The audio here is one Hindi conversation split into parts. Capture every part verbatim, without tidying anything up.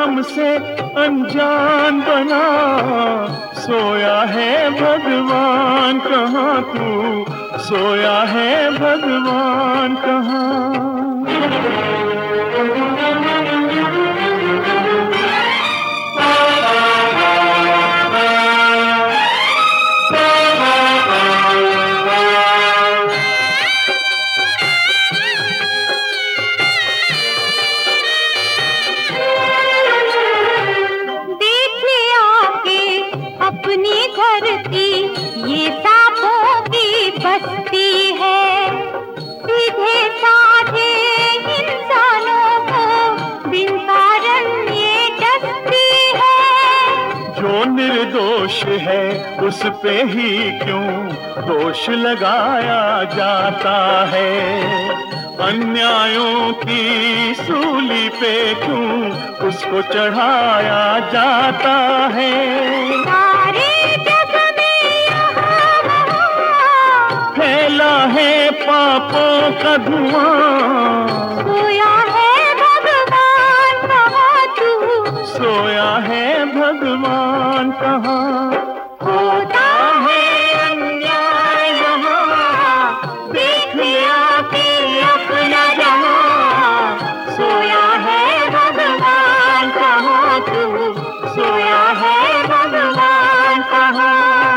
हमसे अनजान बना। सोया है भगवान कहाँ तू, सोया है भगवान कहाँ। धरती ये सांपों की बस्ती है, सीधे साधे इंसानों को बिन कारण ये डसती है। जो निर्दोष है उस पे ही क्यों दोष लगाया जाता है, अन्यायों की सूली पे क्यों उसको चढ़ाया जाता है। फैला है पापों का धुआं, सोया है भगवान कहाँ तू, सोया है भगवान कहाँ। होता है अन्याय यहाँ, देख लिया कि अपना जहाँ। सोया है भगवान कहाँ तू, सोया है भगवान कहाँ।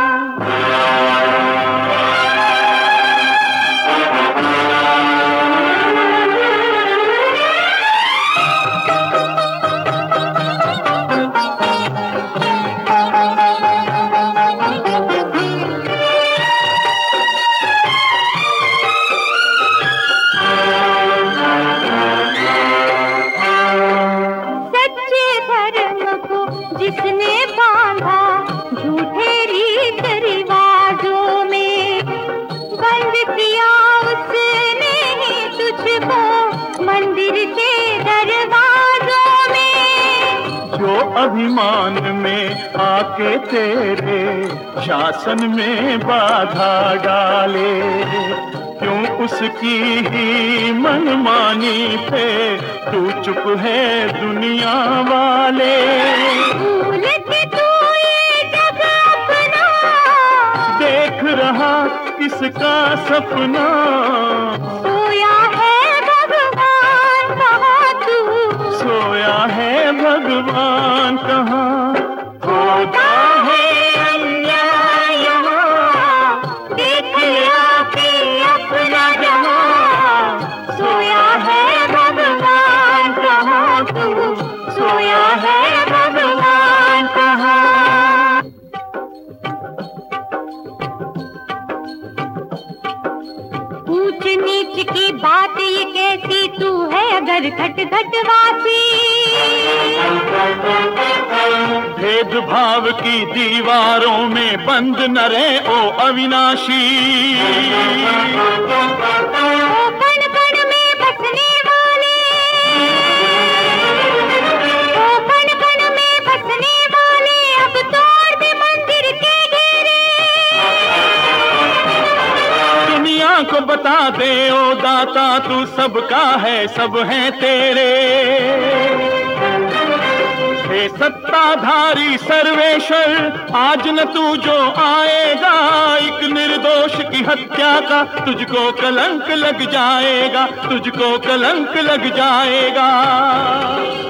जिसने बांधा झूठे रीत रिवाजों में, बंद किया उसने ही तुझको मंदिर के दरवाजों में। जो अभिमान में आके तेरे शासन में बाधा डाले, क्यों उसकी ही मनमानी पे तू चुप है दुनिया वाले। भूल के तू ये जग अपना, देख रहा किसका सपना। सोया है भगवान कहाँ तू, सोया है भगवान कहाँ। होता है अन्याय यहाँ, देख लिया कि अपना जहाँ। सोया है भगवान कहाँ तू, सोया है भगवान कहाँ। ऊंच नीच की बात ये कैसी तू है अगर घट घट वासी। भेदभाव की दीवारों में बंद न रहे ओ अविनाशी। ओ कण कण में बसने वाले, ओ कण कण में बसने वाले, अब तोड़ दे मंदिर के घेरे। दुनिया को बता दे ओ दाता तू सबका है, सब है तेरे। हे सत्ताधारी सर्वेश्वर, आज न तू जो आएगा, एक निर्दोष की हत्या का तुझको कलंक लग जाएगा, तुझको कलंक लग जाएगा।